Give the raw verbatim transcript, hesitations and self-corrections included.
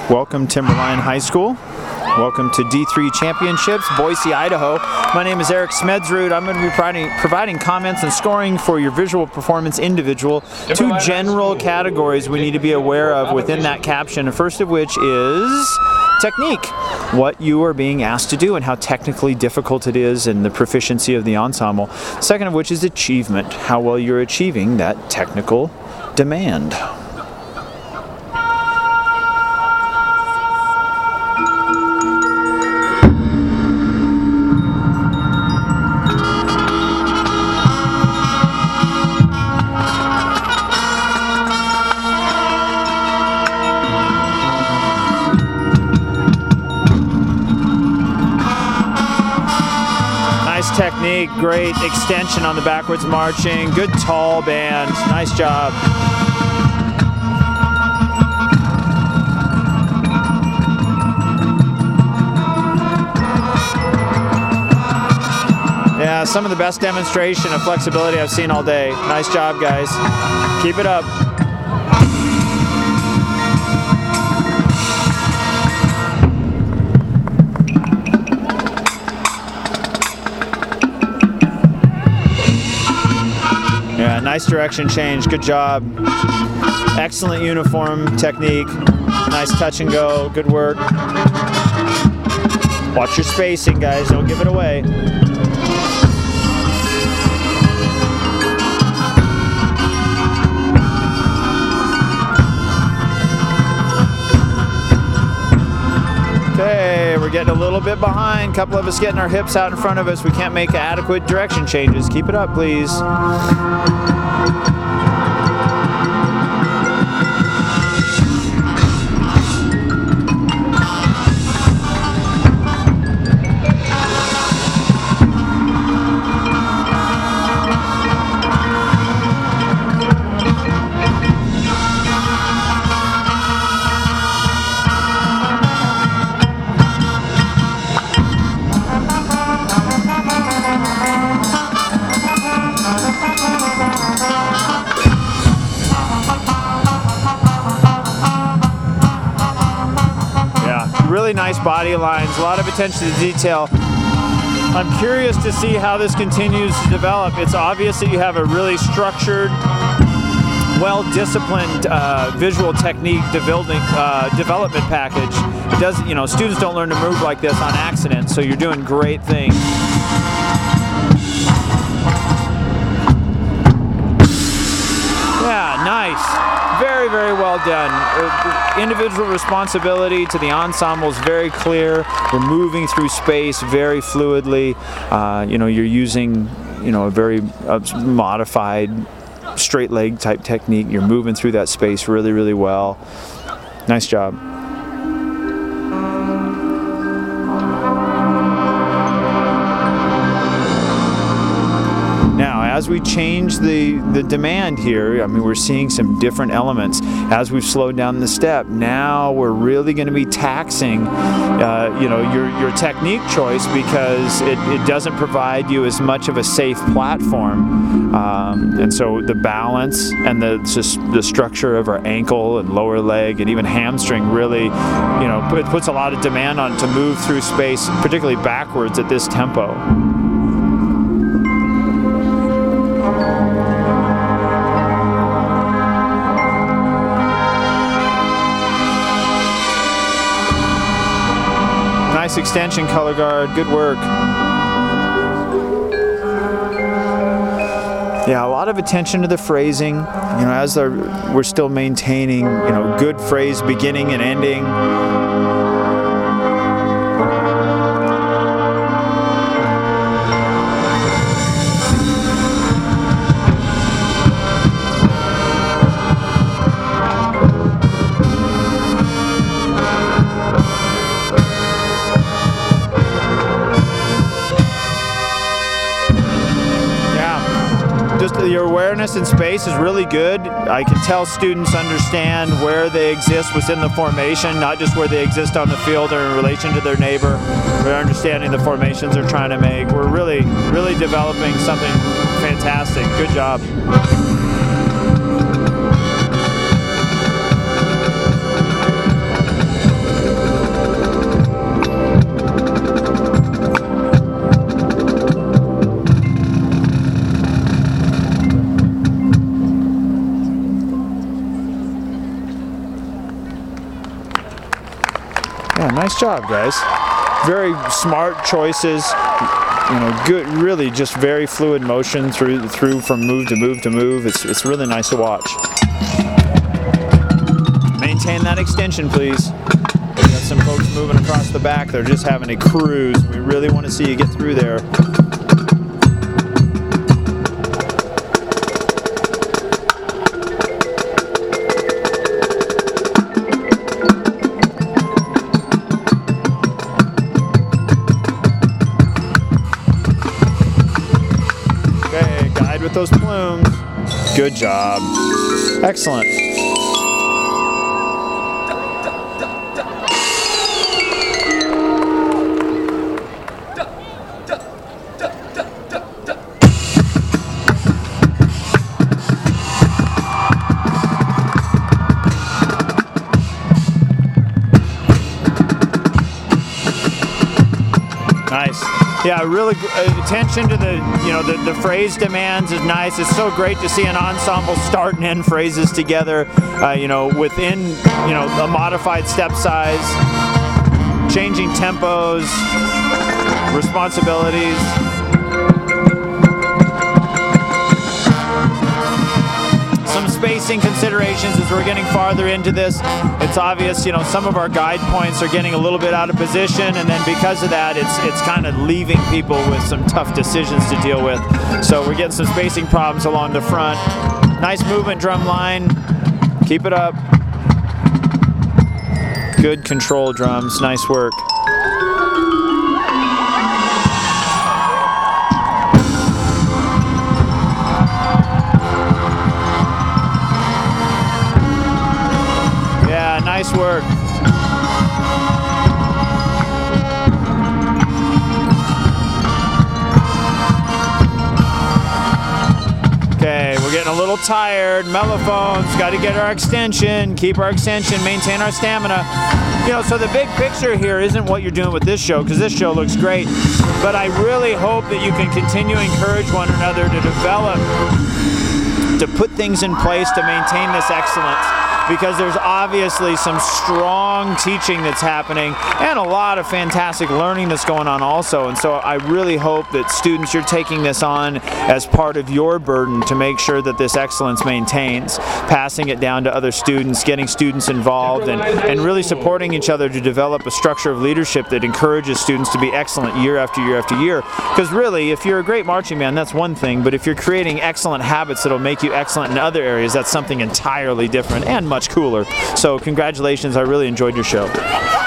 Welcome Timberline High School. Welcome to D three Championships, Boise, Idaho. My name is Eric Smedzrud. I'm going to be providing, providing comments and scoring for your visual performance individual. Two general categories we need to be aware of within that caption, the first of which is technique. What you are being asked to do and how technically difficult it is and the proficiency of the ensemble. Second of which is achievement, how well you're achieving that technical demand. Technique, great extension on the backwards marching, good tall band, nice job. Yeah, some of the best demonstration of flexibility I've seen all day. Nice job, guys. Keep it up. Yeah, nice direction change. Good job. Excellent uniform technique. Nice touch and go. Good work. Watch your spacing, guys. Don't give it away. Okay, we're getting a little bit behind. A couple of us getting our hips out in front of us. We can't make adequate direction changes. Keep it up, please. Really nice body lines, a lot of attention to detail. I'm curious to see how this continues to develop. It's obvious that you have a really structured, well-disciplined uh, visual technique development, uh, development package. It does, you know, students don't learn to move like this on accident, so you're doing great things. Yeah, nice. Very, very well done. Uh, individual responsibility to the ensemble is very clear. We're moving through space very fluidly. Uh, you know, you're using, you know, a very uh, modified straight leg type technique. You're moving through that space really, really well. Nice job. As we change the, the demand here, I mean, we're seeing some different elements. As we've slowed down the step, now we're really going to be taxing, uh, you know, your, your technique choice because it, it doesn't provide you as much of a safe platform. Um, and so the balance and the, the structure of our ankle and lower leg and even hamstring really, you know, it puts a lot of demand on to move through space, particularly backwards at this tempo. Nice extension, color guard. Good work. Yeah, a lot of attention to the phrasing. You know, as our, we're still maintaining, you know, good phrase beginning and ending. Your awareness in space is really good. I can tell students understand where they exist within the formation, not just where they exist on the field or in relation to their neighbor. They're understanding the formations they're trying to make. We're really, really developing something fantastic. Good job. Yeah, nice job, guys. Very smart choices. You know, good, really just very fluid motion through through from move to move to move. It's it's really nice to watch. Maintain that extension, please. We got some folks moving across the back. They're just having a cruise. We really want to see you get through there. With those plumes. Good job. Excellent. Nice. Yeah, really uh, attention to the, you know, the, the phrase demands is nice. It's so great to see an ensemble start and end phrases together, uh, you know, within, you know, a modified step size, changing tempos, responsibilities. Some spacing considerations as we're getting farther into this. It's obvious, you know, some of our guide points are getting a little bit out of position, and then because of that, it's it's kind of leaving people with some tough decisions to deal with. So we're getting some spacing problems along the front. Nice movement, drum line. Keep it up. Good control, drums. Nice work. Nice work. Okay, we're getting a little tired. Mellophones, got to get our extension, keep our extension, maintain our stamina. You know, so the big picture here isn't what you're doing with this show, because this show looks great, but I really hope that you can continue to encourage one another to develop, to put things in place to maintain this excellence. Because there's obviously some strong teaching that's happening and a lot of fantastic learning that's going on also. And so I really hope that students, you're taking this on as part of your burden to make sure that this excellence maintains, passing it down to other students, getting students involved, and, and really supporting each other to develop a structure of leadership that encourages students to be excellent year after year after year. Because really, if you're a great marching band, that's one thing, but if you're creating excellent habits that'll make you excellent in other areas, that's something entirely different and much cooler. So congratulations, I really enjoyed your show.